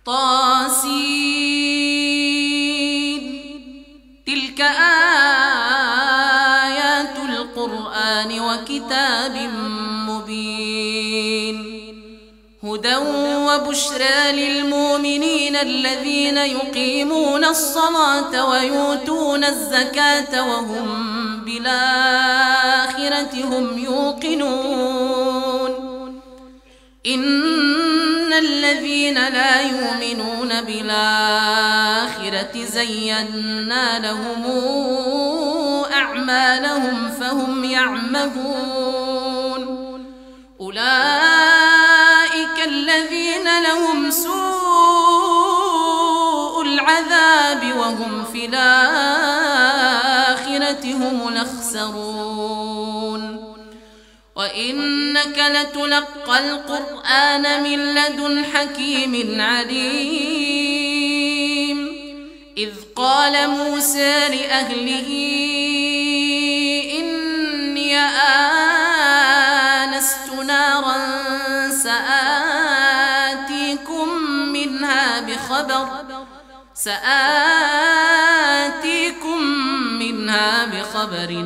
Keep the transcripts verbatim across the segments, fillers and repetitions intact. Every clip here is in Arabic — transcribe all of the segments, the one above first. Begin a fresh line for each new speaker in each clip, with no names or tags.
طاسين تلك آيات القرآن وكتاب مبين هدى وبشرى للمؤمنين الذين يقيمون الصلاة ويؤتون الزكاة وهم بالآخرة هم يوقنون إن الذين لا يؤمنون بالآخرة زينا لهم أعمالهم فهم يعمهون أولئك الذين لهم سوء العذاب وهم في الآخرة هم الأخسرون وإنك لتلقى القرآن من لدن حكيم عليم إذ قال موسى لأهله إني آنست نارا سآتيكم منها بخبر سآتيكم منها بخبر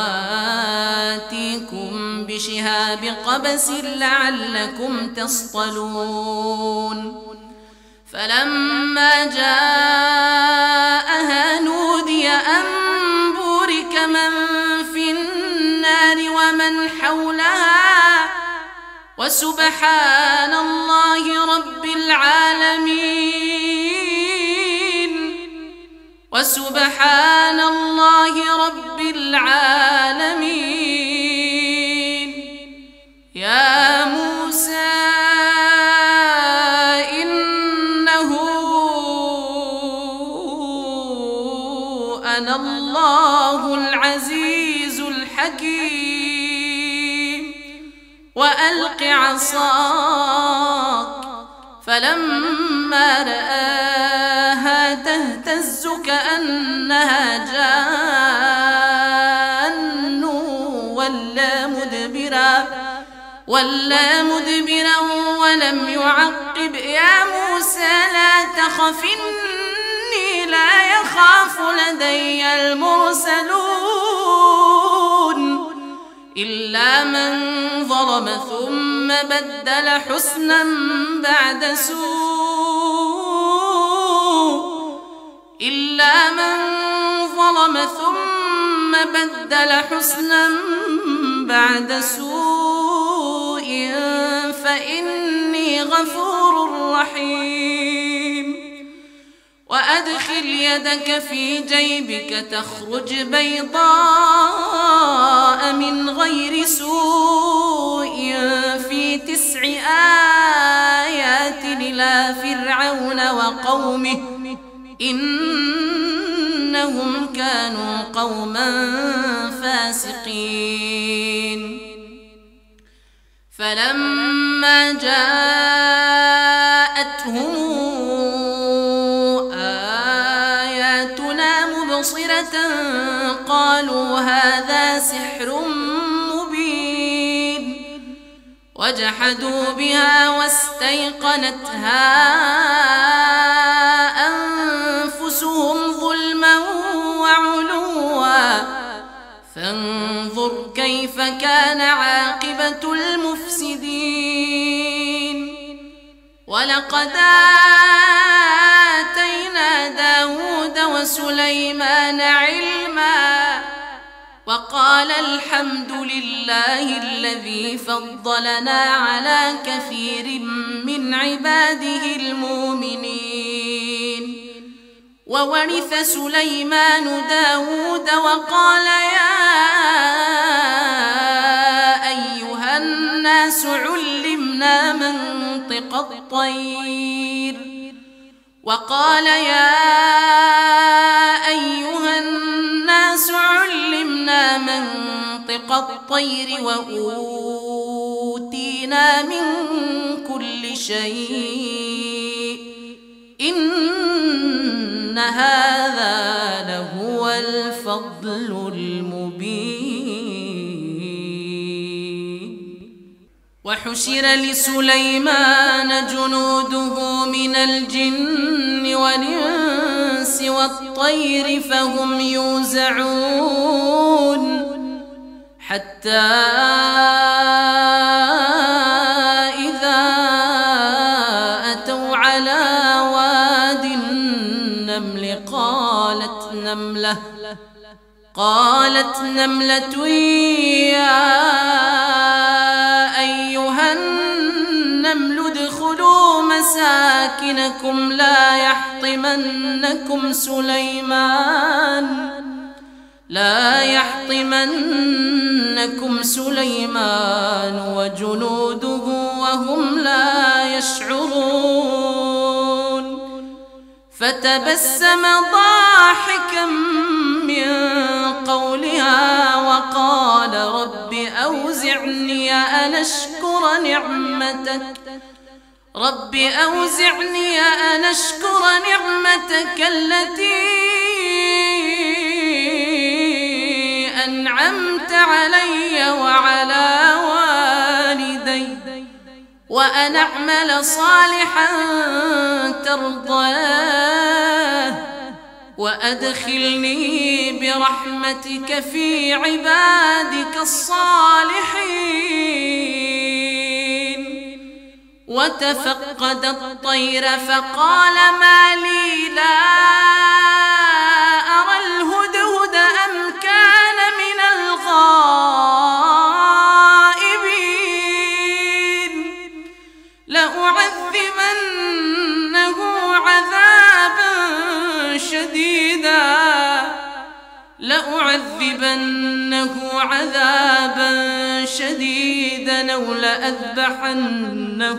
وآتيكم بشهاب قبس لعلكم تصطلون فلما جاءها نودي أن بورك من في النار ومن حولها وسبحان الله رب العالمين وسبحان الله رب العالمين يا موسى إنه أنا الله العزيز الحكيم وألق عصاك فلما رآها تهتز كأنها جان ولا مدبرا ولا مدبرا ولم يعقب يا موسى لا تخف إني لا يخاف لدي المرسلون إلا من ظلم ثم بدل حسنا بعد سوء إلا من ظلم ثم بدل حسنا بعد سوء فإني غفور رحيم وأدخل يدك في جيبك تخرج بيضاء من غير سوء في تسع آيات إلى فرعون وقومه إنهم كانوا قوما فاسقين فلما جاءتهم آياتنا مبصرة قالوا هذا سحر مبين وجحدوا بها واستيقنتها أنفسهم ظلما وعلوا فانظر كيف كان عاقبة المفسدين ولقد آتينا داود وسليمان علما وقال الحمد لله الذي فضلنا على كثير من عباده المؤمنين وورث سليمان داود وقال يا أيها الناس علمنا منطق الطير وقال يا أيها الناس علمنا منطق الطير وأوتينا من كل شيء إن هذا لهو الفضل المبين وحشر لسليمان جنوده من الجن والإنس والطير فهم يوزعون حتى إذا أتوا على واد النمل قالت نملة قالت نملة يا أيها النمل ادخلوا مساكنكم لا يحطمنكم سليمان لا يحطمنكم سليمان وجنوده وهم لا يشعرون فتبسم ضاحكا من قولها وقال رب أوزعني أن أشكر نعمتك رب أوزعني أن أشكر نعمتك التي أنعمت علي وعلى والدي وأن أعمل صالحا ترضاه وأدخلني برحمتك في عبادك الصالحين وتفقد الطير فقال ما لي لا أرى الهدهد أم كان من الغائبين لأعذبنه عذابا شديدا لأعذبنه عذابا شديدا أو لأذبحنه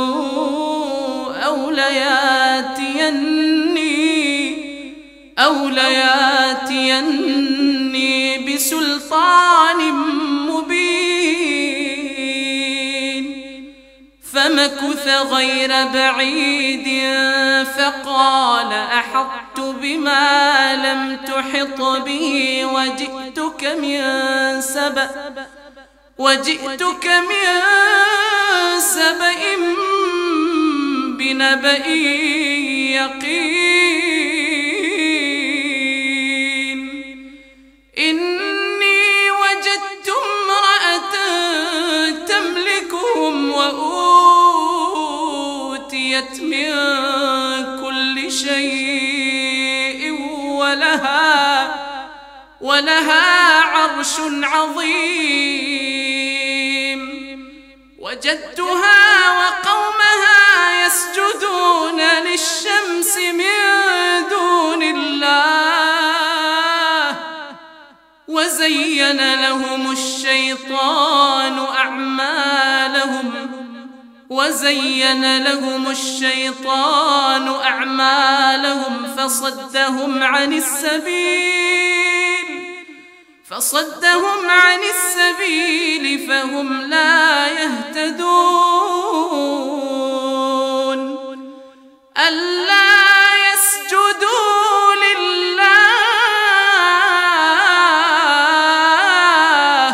أو لياتيني أو لياتيني بسلطان مبين فمكث غير بعيد فقال أحطت بما لم تحط به وجئتك من سبأ وجئتك من سبأ بنبأ يقين إني وجدت امرأة تملكهم وأوتيت من كل شيء ولها ولها عرش عظيم وجدتها وقومها يسجدون للشمس من دون الله وزين لهم الشيطان أعمالهم وزين لهم الشيطان أعمالهم فصدهم عن السبيل فصدهم عن السبيل فهم لا يهتدون ألا يسجدوا لله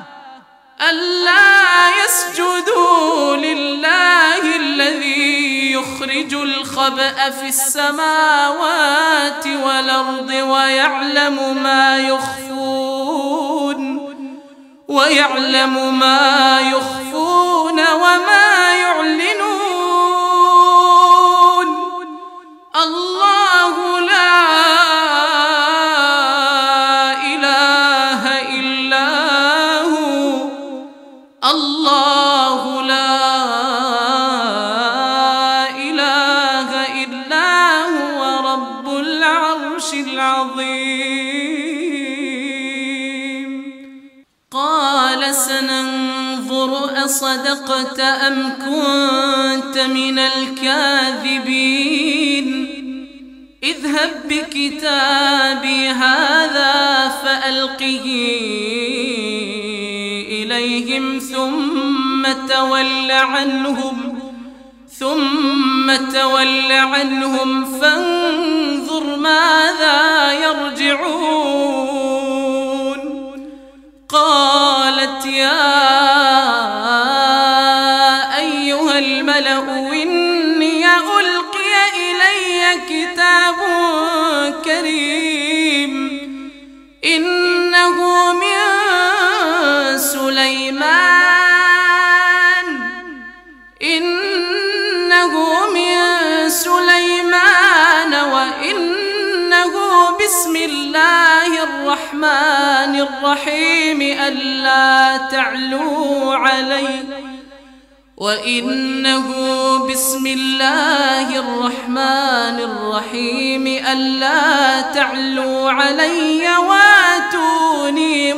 ألا يسجدوا لله الذي يخرج الخبأ في السماوات والأرض ويعلم ما يخفون ويعلم ما يخفون وما يعلنون الله لا إله إلا هو الله لا إله إلا هو رب العرش العظيم قال سننظر أصدقت أم كنت من الكاذبين اذهب بكتابي هذا فألقه إليهم ثم تول عنهم ثم تول عنهم فانظر ماذا يرجعون قالت يا الرحيم ألا تعلوا علي وإنه بسم الله الرحمن الرحيم ألا تعلوا علي واتوني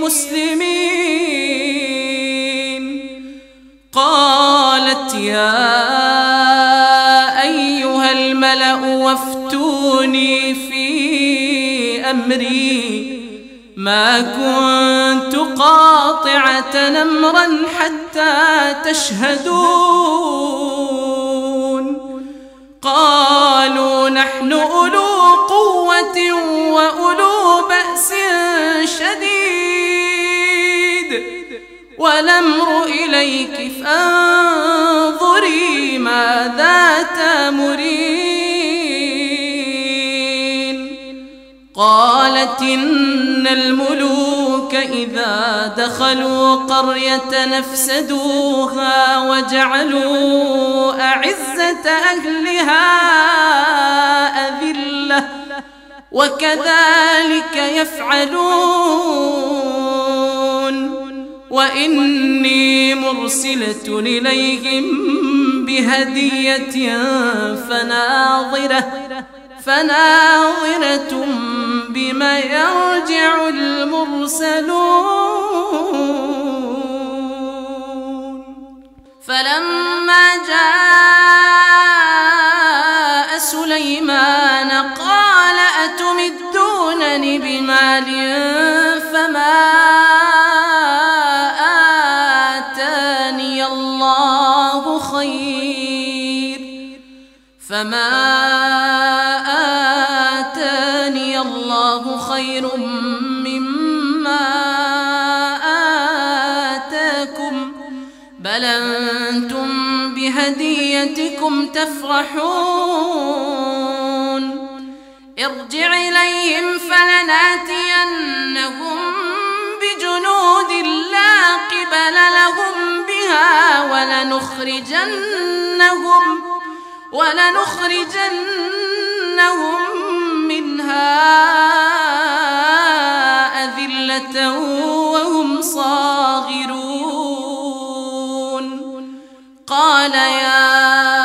مسلمين. قالت يا أيها الملأ وافتوني في أمري ما كنت قاطعة أمرا حتى تشهدون. قالوا نحن أولو قوة وأولو بأس شديد والأمر إليك فانظري ماذا تأمرين. قالت إن الملوك إذا دخلوا قرية نفسدوها وجعلوا أعزة أهلها أذلة وكذلك يفعلون. وإني مرسلة إليهم بهدية فناظرة فناظرة بما يرجع المرسلون. فلما جاء سليمان قال أتمدونني بمال فما آتاني الله خير فما آتاني الله خير مما آتاكم بل أنتم بهديتكم تفرحون. ارجع إليهم فلناتينهم بجنود لا قبل لهم بها ولنخرجنهم ولنخرجنهم منها أذلة وهم صاغرون. قال يا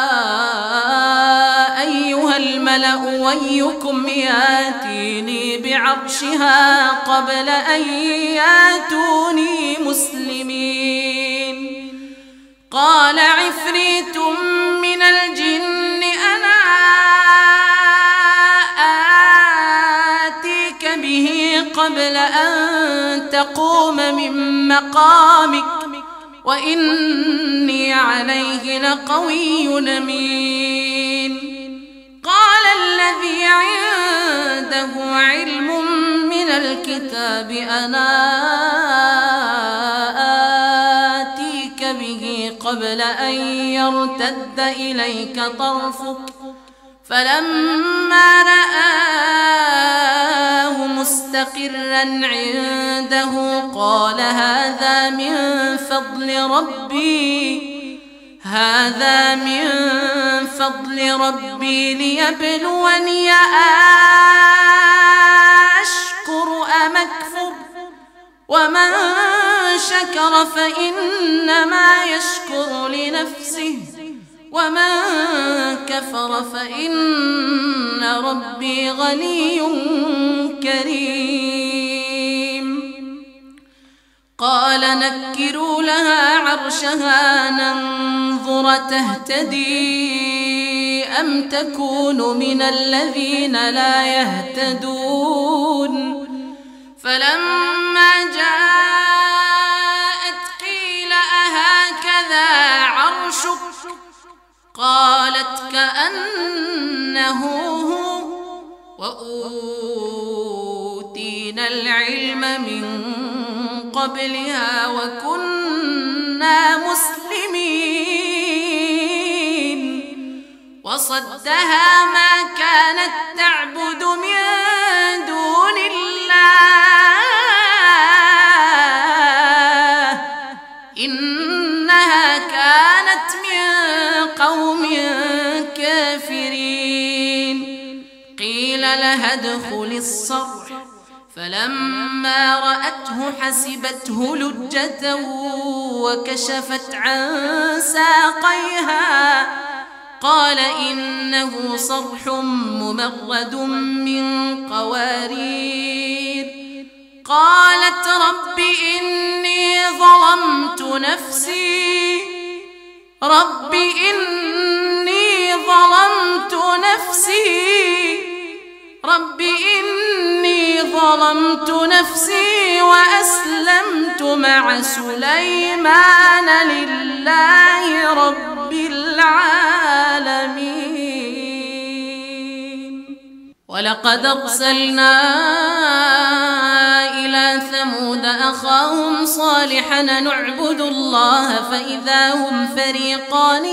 أيها الملأ ويكم ياتيني بعرشها قبل أن ياتوني مسلمين. قال عفريت من الجن أنا آتيك به قبل أن تقوم من مقامك وإني عليه لقوي أمين. قال الذي عنده علم من الكتاب أنا آتيك به قبل أن يرتد إليك طرفك فلما رآه مستقرا عنده قال هذا من فضل ربي هذا من فضل ربي ليبلوني أشكر أم أكفر ومن شكر فإنما يشكر لنفسه ومن كفر فإن ربي غني كريم. قال نكروا لها عرشها ننظر تهتدي أم تكون من الذين لا يهتدون. فلما جاءت قيل أهكذا عرشك قالت كأنه هو وأوتينا العلم من قبلها وكنا مسلمين. وصدها ما كانت تعبد من دون الله إنها كانت من قوم كافرين. قيل لها ادخل الصرح فلما رأته حسبته لجة وكشفت عن ساقيها قال إنه صرح ممرد من قوارير. قالت رب إني ظلمت نفسي رب إني ظلمت نفسي رب إني ظلمت نفسي وأسلمت مع سليمان لله رب العالمين. ولقد أرسلنا إلى ثمود أخاهم صالحا نعبد الله فإذا هم فريقان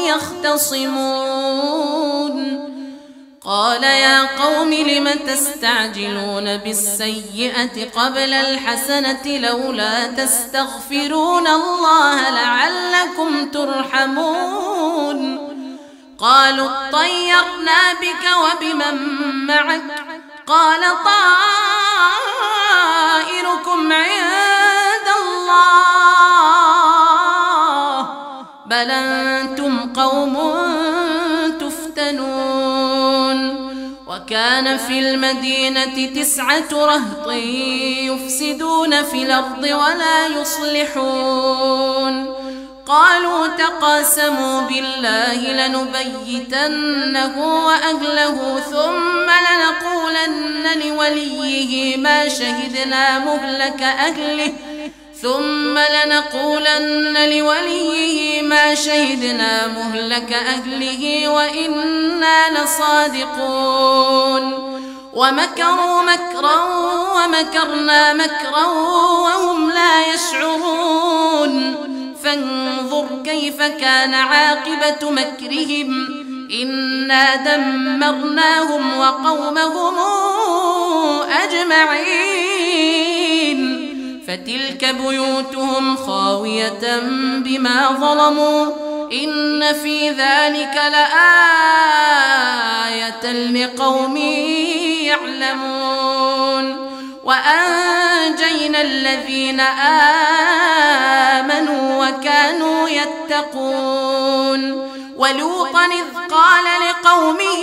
يختصمون. قال يا قوم لم تستعجلون بالسيئة قبل الحسنة لولا تستغفرون الله لعلكم ترحمون. قالوا اطيرنا بك وبمن معك قال طائركم عند الله بل أنتم قوم تفتنون. وكان في المدينة تسعة رهط يفسدون في الأرض ولا يصلحون. قالوا تقاسموا بالله لنبيتنه وأهله ثم لنقولن لوليه ما شهدنا مهلك أهله ثم لنقولن لوليه ما شهدنا مهلك أهله وإنا لصادقون. ومكروا مكرا ومكرنا مكرا وهم لا يشعرون. فانظر كيف كان عاقبة مكرهم إنا دمرناهم وقومهم أجمعين. فتلك بيوتهم خاوية بما ظلموا إن في ذلك لآية لقوم يعلمون. وأنجينا الذين آمنوا وكانوا يتقون. ولوطا إذ قال لقومه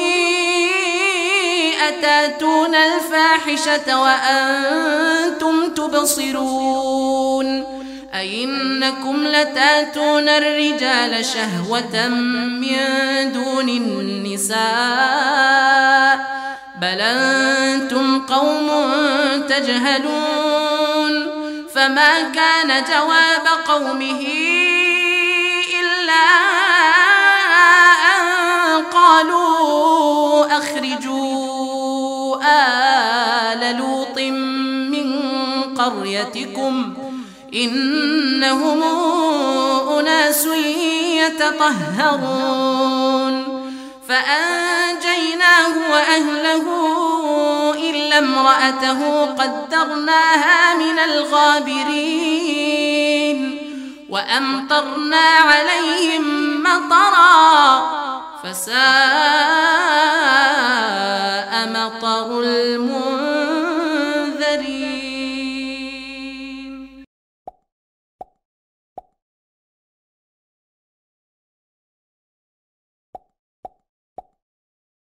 أتاتون الفاحشة وأنتم تبصرون أئنكم لتاتون الرجال شهوة من دون النساء بل أنتم قوم تجهلون. فما كان جواب قومه إلا أن قالوا أخرجوا آل لوط من قريتكم إنهم أناس يتطهرون. فأنجيناه وأهله إلا امرأته قدرناها من الغابرين. وأمطرنا عليهم مطرا فساء مطر المنذرين.